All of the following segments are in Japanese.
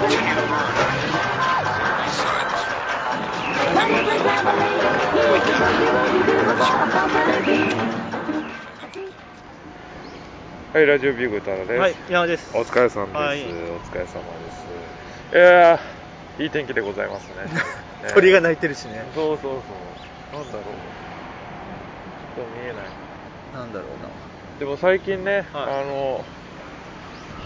はい、ラジオビューグタラです。 はい、山です。 お疲れ様です。 はい、 お疲れ様です。いい天気でございますね。 鳥が鳴いてるしね。 そうそうそう。なんだろう。ちょっと見えない。 なんだろうな。 でも最近ね、 はい、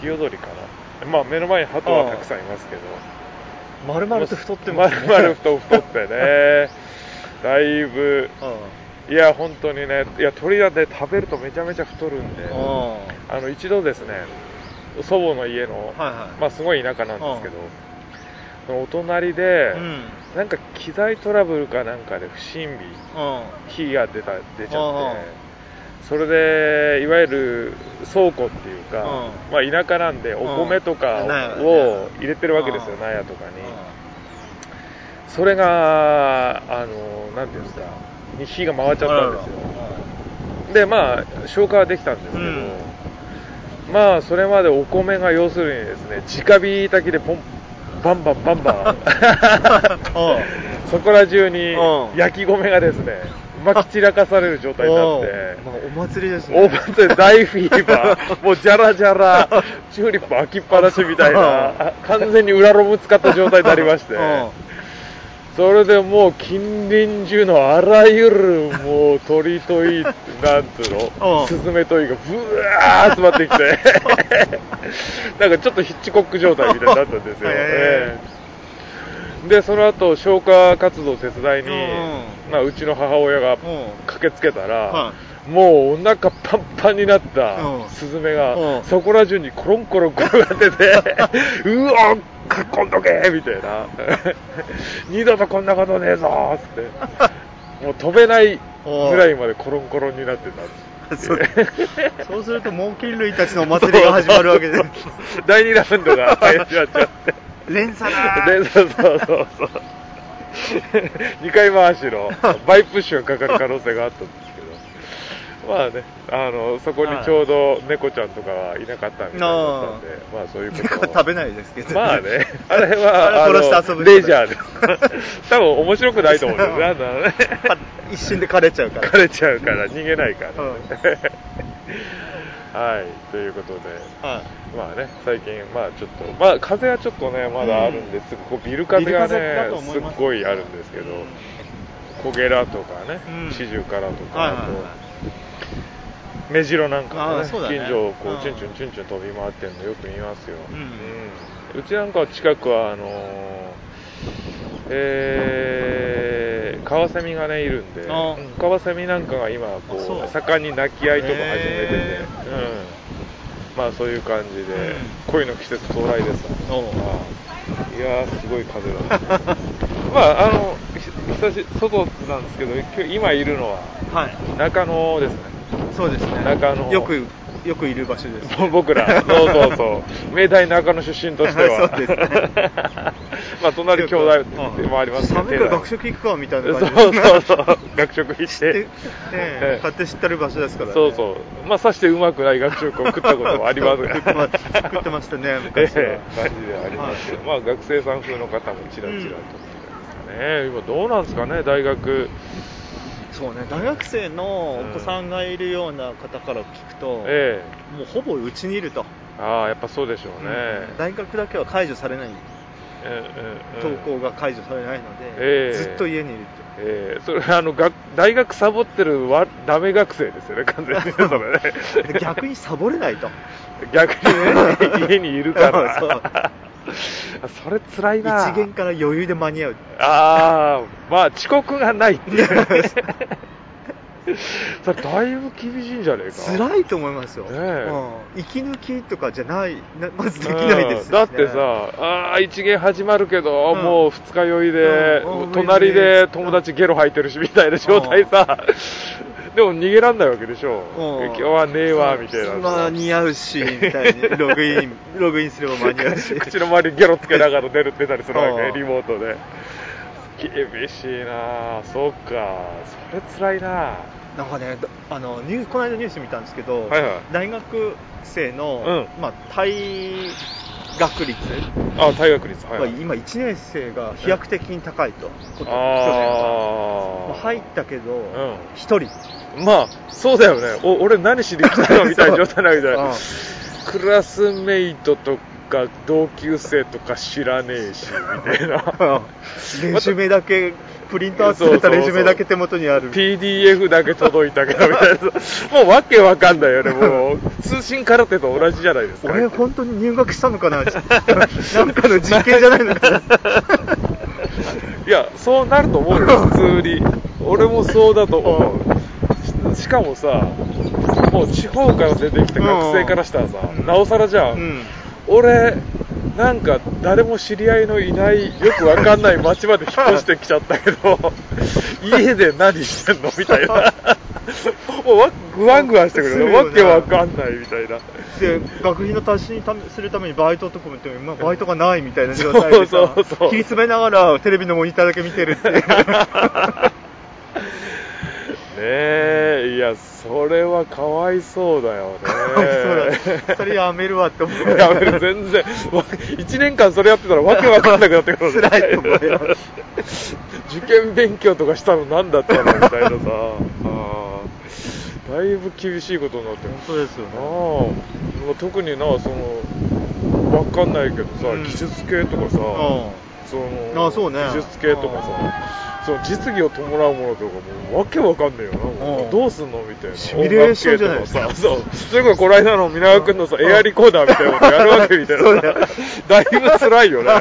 ヒヨドリかな。まあ目の前に鳩はたくさんいますけど。 丸々と太ってますね。 丸々と太ってね。だいぶ。いや本当にね、いや鳥だって食べるとめちゃめちゃ太るんで、一度ですね、祖母の家の、まあすごい田舎なんですけど、お隣で、なんか機材トラブルかなんかで不審火が出ちゃって、それでいわゆる倉庫っていうか、まあ田舎なんでお米とかを入れてるわけですよ、納屋とかに。それがなんていうんですか、に火が回っちゃったんですよ。でまあ消火はできたんですけど、まあそれまでお米が要するにですね、直火炊きでバンバンそこら中に焼き米がですね撒き散らかされる状態になって、 お祭りですね。 お祭り大フィーバー、もうジャラジャラチューリップ開きっぱなしみたいな、完全に裏ロム使った状態になりまして、それでもう近隣中のあらゆるもう鳥といい、なんつうの、スズメといいがブワー集まってきてなんかちょっとヒッチコック状態みたいになったんですよ。でその後消火活動手伝いに、まあ、うちの母親が駆けつけたら、もうお腹パンパンになったスズメがそこら中にコロンコロン転がっててうわっかっこんどけみたいな二度とこんなことねえぞーっつってもう飛べないぐらいまでコロンコロンになってたんですそうすると猛禽類たちのお祭りが始まるわけです第2ラウンドが始まっちゃって連鎖だーそう2回回しのバイプッシュがかかる可能性があったんですけど、まあね、そこにちょうど猫ちゃんとかはいなかったみたいだったんで、まあそういうことを。 猫食べないですけど。 まあね、あれはレジャーです。多分面白くないと思うんですよ。なんだろうね。 一瞬で枯れちゃうから。 枯れちゃうから逃げないからね。はい、ということで、まあね、最近、まあちょっと、まあ風はちょっとね、まだあるんですけど、ビル風がね、すっごいあるんですけど、コゲラとかね、シジュウカラとか、あと、メジロなんかもね、近所をこうチュンチュンチュンチュン飛び回ってるのよく見ますよ。うちなんか近くはカワセミがねいるんで、カワセミなんかが今こう盛んに鳴き合いとか始めてて、まあそういう感じで、恋の季節到来ですわ。いやーすごい風だ。まあ外なんですけど、今いるのは中野ですね。 そうですね。 中野よくいる場所です。 僕ら、そう、明大中野出身としては、 そうですね。 まあ隣兄弟でもありますけど、 寒いから学食行くかみたいな感じで。そう、学食行って、 買って知ってる場所ですからね。 そう、まあさしてうまくない学食を食ったこともありますが、 食ってましたね、昔は。 感じではありますけど、まあ学生さん風の方もちらちらとみたいですかね。今どうなんですかね、大学。 そうね、大学生のお子さんがいるような方から聞くと、もうほぼうちにいると。 やっぱそうでしょうね。 大学だけは解除されない。登校が解除されないので、ずっと家にいると。 それ大学サボってるダメ学生ですよね、完全にそれね。 逆にサボれないと。 逆にね、家にいるから。それ辛いな。 一限から余裕で間に合う。 まあ遅刻がないっていう。それだいぶ厳しいんじゃねえか。 辛いと思いますよ。息抜きとかじゃない、まずできないですしね。 だってさ、一限始まるけど、もう二日酔いで、隣で友達ゲロ吐いてるしみたいな状態さ。でも逃げらんないわけでしょ。今日はねえわみたいな。 間に合うしみたいにログインすれば間に合うし。 口の周りにゲロつけながら出たりするわけ、リモートで。厳しいな。そうか、それ辛いな。 なんかね、この間ニュース見たんですけど、大学生の、退学率、 退学率、はい、 今1年生が飛躍的に高いと、去年は入ったけど、1人。 まあそうだよね。俺何しに来たのみたいな状態なみたいな。クラスメイトとか同級生とか知らねえしみたいな。 レジュメだけプリントアウトされたレジュメだけ手元にある。 PDF だけ届いたけどみたいな。もうわけわかんないよね。もう通信空手と同じじゃないですか。 俺本当に入学したのかな。なんかの実験じゃないのかな。 いやそうなると思うよ普通に。俺もそうだと思う。しかもさ、もう地方から出てきた学生からしたらさ、なおさらじゃん。俺なんか誰も知り合いのいないよくわかんない町まで引っ越してきちゃったけど家で何してんのみたいなもうグワングワンしてくるね。わけわかんないみたいな。 で学費の足しにするためにバイトとかも言っても、バイトがないみたいな状態でさ、切り詰めながらテレビのモニターだけ見てるっていうねえ、いやそれはかわいそうだよね。 そうだ、それやめるわって思う。 やめる、全然1年間それやってたらわけわかんなくなってくる。 辛いと思うよ。 受験勉強とかしたの何だったのみたいなさだいぶ厳しいことになってる。 本当ですよね。 特になそのわかんないけどさ、技術系とかさ、 そうね、 技術系とかさ、その実技を伴うものとかもうわけわかんねえよな。どうすんのみたいな。 シミュレーションじゃないですか。 それこそこの間の皆川君のさ、エアリコーダーみたいなことやるわけみたいな。だいぶ辛いよね。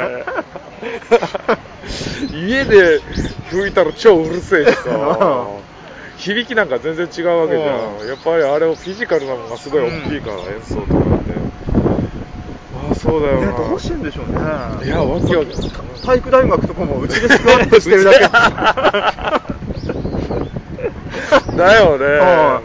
家で吹いたら超うるせえしさ。響きなんか全然違うわけじゃん。やっぱりあれをフィジカルなのがすごい大きいから、演奏とかって。そうだよな。 どうしてんでしょうね。 いや、わけわかんない。 体育大学とかもうちでスクワットしてるだけだよね。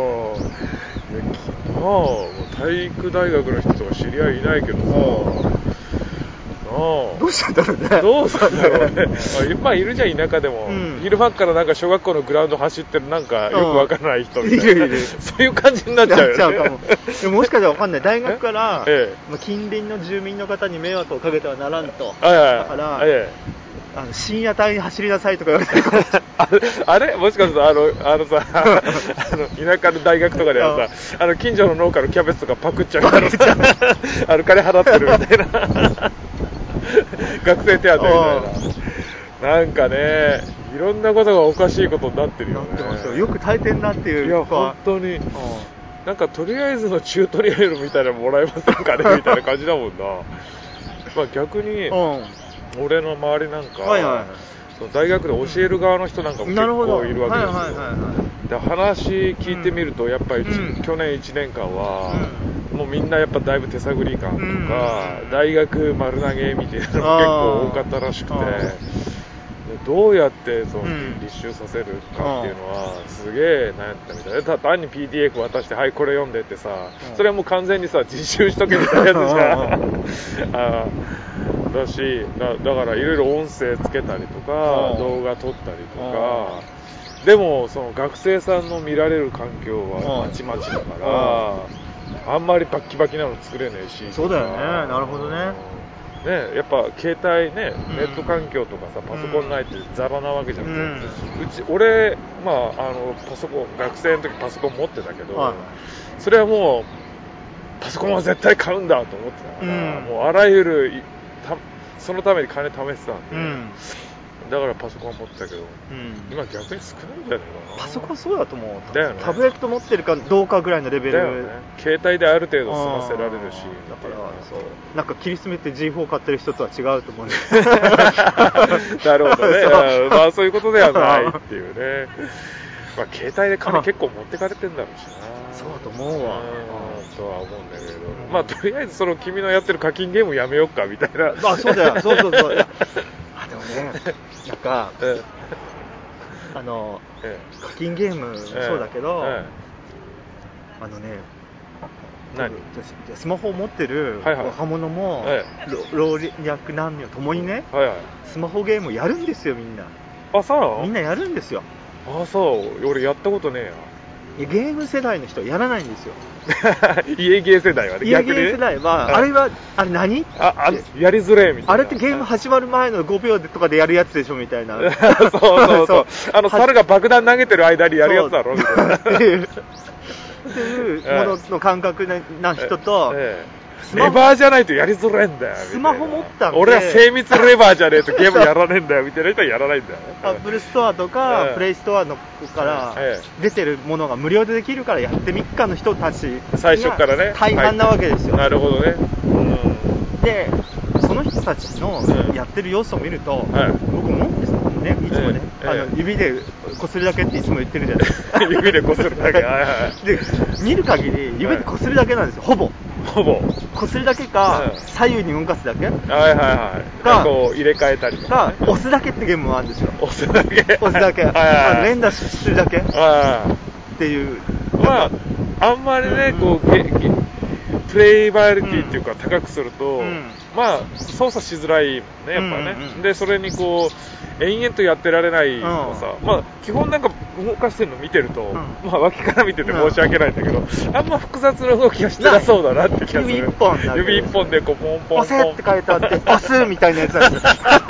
もう体育大学の人とか知り合いいないけどさ。 どうしたんだろうね。 どうしたんだろうね。まあいるじゃん田舎でも、昼間からなんか小学校のグラウンド走ってるなんかよくわからない人みたいな、いるそういう感じになっちゃうよね。 かも。でももしかしたらわかんない。大学から、近隣の住民の方に迷惑をかけてはならんと。だから、深夜帯に走りなさいとか言われてるあれもしかするとさ田舎の大学とかではさ近所の農家のキャベツとかパクっちゃうからさ金払ってるみたいな学生手当みたいな。なんかね、いろんなことがおかしいことになってるよね。なってますよ。 よく耐えてんなっていう。 いや本当に、なんかとりあえずのチュートリアルみたいなのもらえませんかねみたいな感じだもんな。まあ逆に、俺の周りなんか、その大学で教える側の人なんかも結構いるわけですよ。で話聞いてみるとやっぱり、去年1年間は、もうみんなやっぱだいぶ手探り感とか、大学丸投げみたいなのが結構多かったらしくて、どうやってその立証させるかっていうのはすげえ悩んでたみたいで、単に PDF 渡してはいこれ読んでってさ、それはもう完全にさ自習しとけみたいなやつじゃんだし、だからいろいろ音声つけたりとか動画撮ったりとか、でもその学生さんの見られる環境はまちまちだからあんまりバッキバキなの作れねえし。 そうだよね。なるほどね。 やっぱ携帯ね、ネット環境とかさ、パソコンないってザラなわけじゃん。俺、パソコン、学生の時パソコン持ってたけど、それはもうパソコンは絶対買うんだと思ってたから、もうあらゆるそのために金貯めてたんで、だからパソコン持ってたけど、今逆に少ないんじゃないかな。 パソコンそうだと思う。 だよね。 タブレット持ってるかどうかぐらいのレベルだよね。 携帯である程度済ませられるし、 だからそうなんか切り詰めて G4 買ってる人とは違うと思うんですなるほどね。まあそういうことではないっていうね。まあ携帯で金結構持ってかれてんだろうしな。 そうだと思うわ。 とは思うんだけど、まあとりあえずその君のやってる課金ゲームやめようかみたいな。 そうだよ。そう。でもね、なんか、課金ゲームもそうだけど、スマホを持ってる若者も、老若男女ともにね、スマホゲームをやるんですよ、みんな。 あ、そうなの？ みんなやるんですよ。 あ、そう。俺やったことねえや。 ゲーム世代の人はやらないんですよ。 家ゲー世代はね、 家ゲー世代は、あれ何やりづれみたいな。 あれってゲーム始まる前の5秒とかでやるやつでしょみたいな。 そう猿が爆弾投げてる間にやるやつだろみたいな。っていうものの感覚な人と、 レバーじゃないとやりづらいんだよ。 スマホ持ったんで。 俺は精密レバーじゃねえとゲームやらねえんだよみたいな人はやらないんだよ。 アップルストアとか、プレイストアのから出てるものが無料でできるからやってみっかの人たち最初からね大半なわけですよ。 なるほどね。 で、その人たちのやってる様子を見ると、僕思うんですよね、いつもね、指でこするだけっていつも言ってるじゃないですか。 指でこするだけ。で、 見る限り指でこするだけなんですよ、ほぼ。こするだけか、左右に動かすだけか、こう入れ替えたりとか、 押すだけってゲームもあるんですよ。 押すだけ。 連打するだけっていう。 まあ、あんまりね、こう、プレイバリティっていうか高くすると、まあ、操作しづらいもんね、やっぱね。で、それにこう、延々とやってられないのさ、まあ、基本なんか動かしてるの見てると、まあ、脇から見てて申し訳ないんだけど、あんま複雑な動きがしてなそうだなって気がする。指一本でこう、ポンポンポン。 押せって書いてあって、押すみたいなやつなんですよ。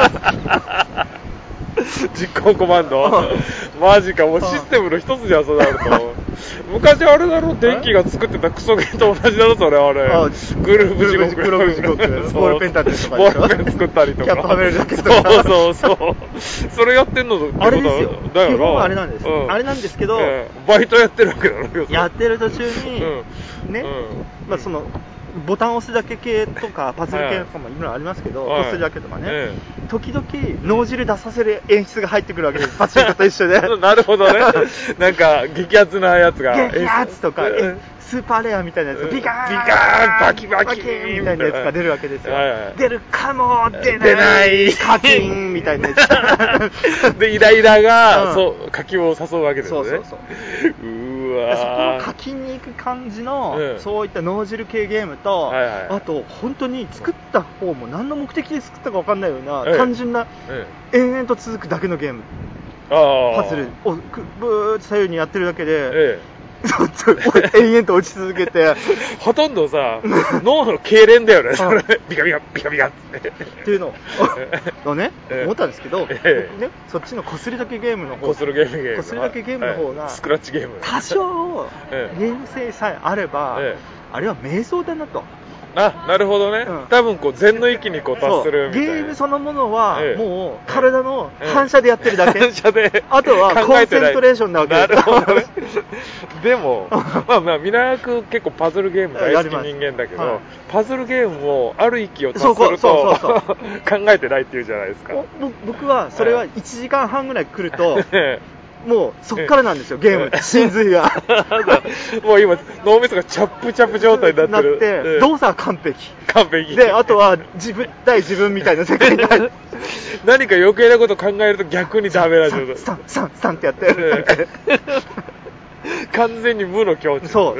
実行コマンドマジか、もうシステムの一つじゃん、そうなると。昔あれだろ、電気が作ってたクソゲーと同じだろ、それあれ。グループ地獄。 ボールペン立てるとかでしょ。 ボールペン作ったりとか。 キャップはめるだけとか。 そう。それやってんのってことあれですよ。 だよな。 基本はあれなんです。あれなんですけど、 バイトやってるわけだろ、 やってる途中に、ね、まあその、ボタン押すだけ系とかパズル系とかもいろいろありますけど、こするだけとかね、時々脳汁出させる演出が入ってくるわけです、パチンコと一緒で。 なるほどね。なんか激アツなやつが。 激アツとか、スーパーレアみたいなやつ、ビカーンバキバキみたいなやつが出るわけですよ。出るかも出ないカキンみたいなやつ。で、イライラが、そう、課金を誘うわけですね。 そう。 うわそこの課金に行く感じの、そういった脳汁系ゲームと、あと、本当に作った方も何の目的で作ったか分かんないような、単純な、延々と続くだけのゲーム。パズルをブーッと左右にやってるだけで、延々と落ち続けてほとんどさ脳の痙攣だよね、それビカビカっていうのをね思ったんですけど、ね、そっちのこすりだけゲームの方、 こすりだけゲームの方がスクラッチゲーム多少ゲーム性さえあればあれは瞑想だなと。 なるほどね、多分こう禅の域にこう達するみたいな。 ゲームそのものはもう体の反射でやってるだけ、 反射であとはコンセントレーションなわけです。 なるほどね。でもまあ皆役結構パズルゲーム大好き人間だけど、パズルゲームをある域を達すると考えてないっていうじゃないですか。 僕はそれは1時間半ぐらい来るともうそっからなんですよ、ゲーム真髄が。 もう今脳みそがチャップチャップ状態になってる。 動作は完璧で、 あとは対自分みたいな世界になる。 何か余計なこと考えると逆にダメな状態。 スタンってやってる。 完全に無の境地。 そう、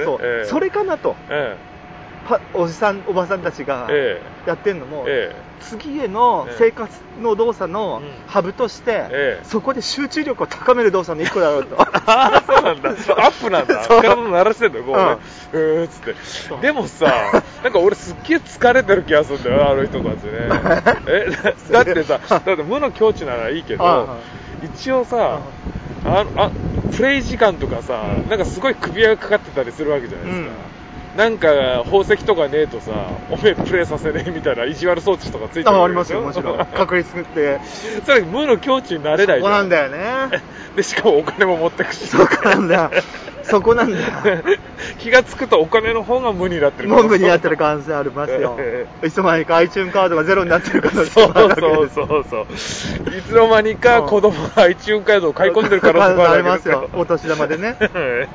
それかなと。おじさんおばさんたちがやってるのも、次への生活の動作のハブとして、そこで集中力を高める動作の一個だろうと。 そうなんだ。アップなんだ。体鳴らしてんだよ、こうつって。でもさ、なんか俺すっげえ疲れてる気がするんだよ、あの人たちね。だってさ、無の境地ならいいけど、一応さ、プレイ時間とかさ、なんかすごい首輪がかかってたりするわけじゃないですか。なんか宝石とかねえとさ、おめえプレイさせねえみたいな意地悪装置とかついてる。 ありますよ、もちろん。確率って。 それ無の境地になれないじゃん。 そこなんだよね。 で、しかもお金も持ってくし。 そこなんだ。そこなんだ。 気がつくとお金の方が無になってる。 もう無になってる可能性ありますよ。いつの間にか iTunes カードがゼロになってる可能性もあるわけです。 そう。いつの間にか子供が iTunes カードを買い込んでる可能性もありますよ。お年玉でね。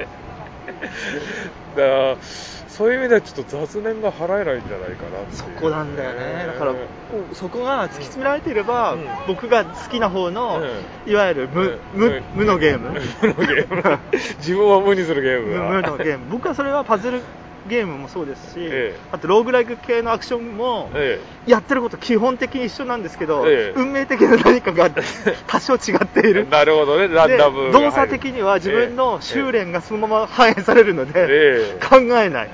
そういう意味ではちょっと雑念が払えないんじゃないかなっていう。 そこなんだよね。だからそこが突き詰められていれば、僕が好きな方の、いわゆる無のゲーム。 自分を無にするゲーム。 無のゲーム。僕はそれはパズルゲームもそうですし、あとローグライク系のアクションも、やってること基本的に一緒なんですけど、運命的な何かが多少違っている。 なるほどね、ランダム。 動作的には自分の修練がそのまま反映されるので、考えない。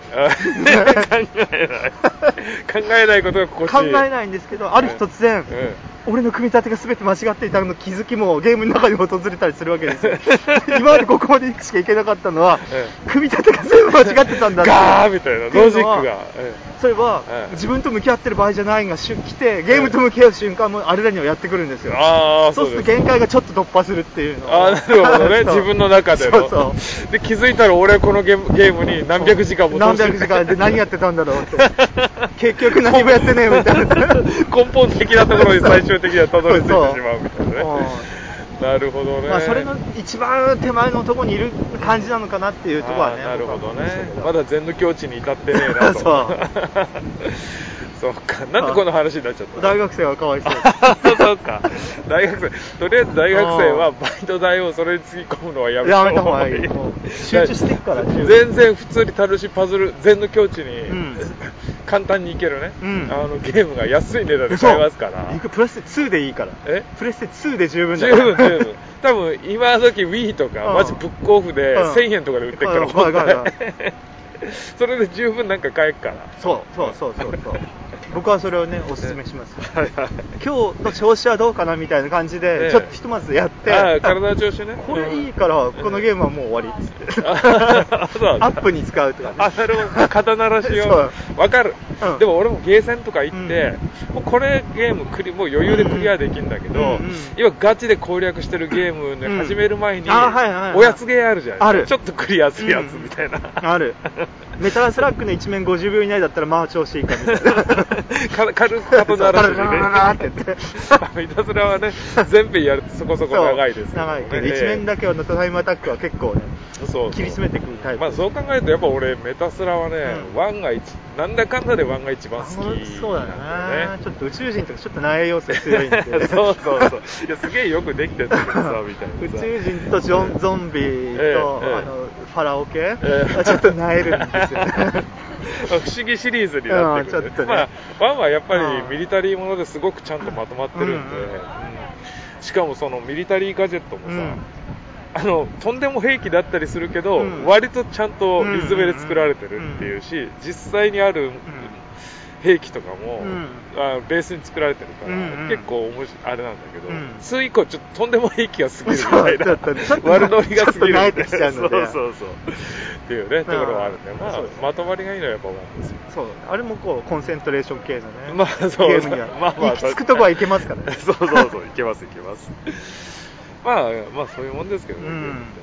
考えないことが心地いい。 考えないんですけど、ある日突然、俺の組み立てが全て間違っていたの気づきもゲームの中に訪れたりするわけですよ。今までここまでしかいけなかったのは、組み立てが全部間違ってたんだって。 ガーみたいな、ロジックが。 そういえば、自分と向き合ってる場合じゃないが来て、ゲームと向き合う瞬間もあれらにはやってくるんですよ。そうすると限界がちょっと突破するっていうのを。 なるほどね、自分の中での。そうで、気づいたら俺このゲームに何百時間も何百時間で何やってたんだろうって。結局何もやってねえみたいな。 根本的なところに最終的にはたどり着いてしまうみたいなね。なるほどね。 それの一番手前のところにいる感じなのかなっていうところはね。 なるほどね。まだ禅の境地に至ってねえなと。そうか。なんでこの話になっちゃったの？ 大学生はかわいそう。 そうか。大学生。とりあえず大学生はバイト代をそれにつぎ込むのはやめた方がいい。 集中していくから。 全然普通に楽しいパズル、禅の境地に簡単にいけるね。ゲームが安い値段で買えますから。 プレステ2でいいから。プレステ2で十分だよ。十分。多分今時 Wii とかマジブックオフで1000円とかで売ってるから本当それで十分なんか買えっから。 そう。僕はそれをね、おすすめします。今日の調子はどうかなみたいな感じで、ちょっとひとまずやって、 体の調子ね。 これいいから、このゲームはもう終わりっつって。アップに使うとかね。 なるほど。肩慣らしを。わかる。でも俺もゲーセンとか行って、もうこれゲームもう余裕でクリアできるんだけど、今ガチで攻略してるゲームね、始める前に、おやつゲーあるじゃん。 ある。 ちょっとクリアするやつみたいな。 ある。メタルスラックの一面50秒以内だったらまあ調子いいかみたいな。 軽く肩慣らしでね。いたずらはね、全編やるとそこそこ長いですけど、ね。 長いけど、一面だけのタイムアタックは結構ね、切り詰めてくるタイプ。 まあそう考えるとやっぱ俺メタスラはね、1がなんだかんだで1が一番好き。 そうだね。ちょっと宇宙人とかちょっと内容要素強いんで。 そう。いやすげえよくできてるんだけどさみたいな。 宇宙人とゾンビとファラオ系ちょっと萎えるんですよね。 不思議シリーズになってくる、ね。まあ1はやっぱりミリタリーものですごくちゃんとまとまってるんで、しかもそのミリタリーガジェットもさ、とんでも兵器だったりするけど、割とちゃんとリズムで作られてるっていうし、実際にある兵器とかも、ベースに作られてるから、結構あれなんだけど、2以降ちょっととんでも兵器が過ぎるみたいな、悪ノリが過ぎるみたいな、そうっていうねところはあるんで、まとまりがいいのはやっぱ1ですよ。 そう、あれもこうコンセントレーション系のね、 ゲームには行き着くとこはいけますからね。 そういけます。まあそういうもんですけどね。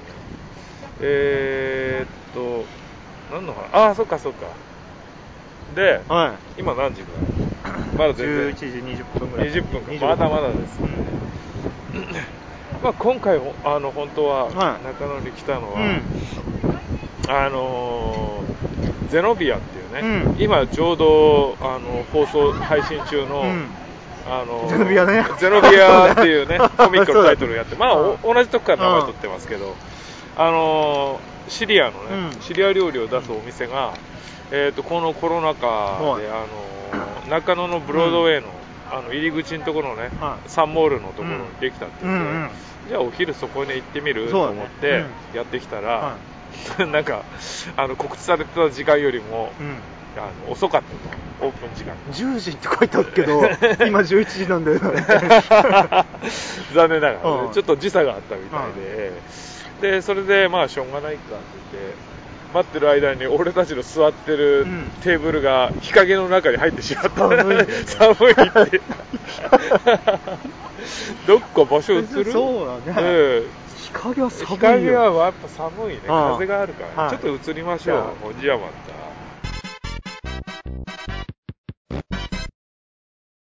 何の話？そっか。で、今何時ぐらい？まだ全然 11時20分ぐらい。 20分か。まだです。まあ今回本当は中野に来たのは、ゼノビアっていうね、今ちょうど配信中のゼノビアね。 ゼノビアっていうねコミックのタイトルをやって、まあ同じとこから名前取ってますけど、シリアのね、シリア料理を出すお店が。このコロナ禍で中野のブロードウェイの入り口のところのね、サンモールのところにできたって言って、じゃあお昼そこに行ってみると思ってやってきたら、なんか告知されてた時間よりも遅かったと、オープン時間 10時って書いてあるけど今11時なんだよね。 残念ながらね、ちょっと時差があったみたいで、それでまあしょうがないかって言って待ってる間に俺たちの座ってるテーブルが日陰の中に入ってしまった。寒いってどっか場所移る？ そうだね。日陰は寒いよ。 日陰はやっぱ寒いね。風があるから、ちょっと移りましょう。じゃあまた。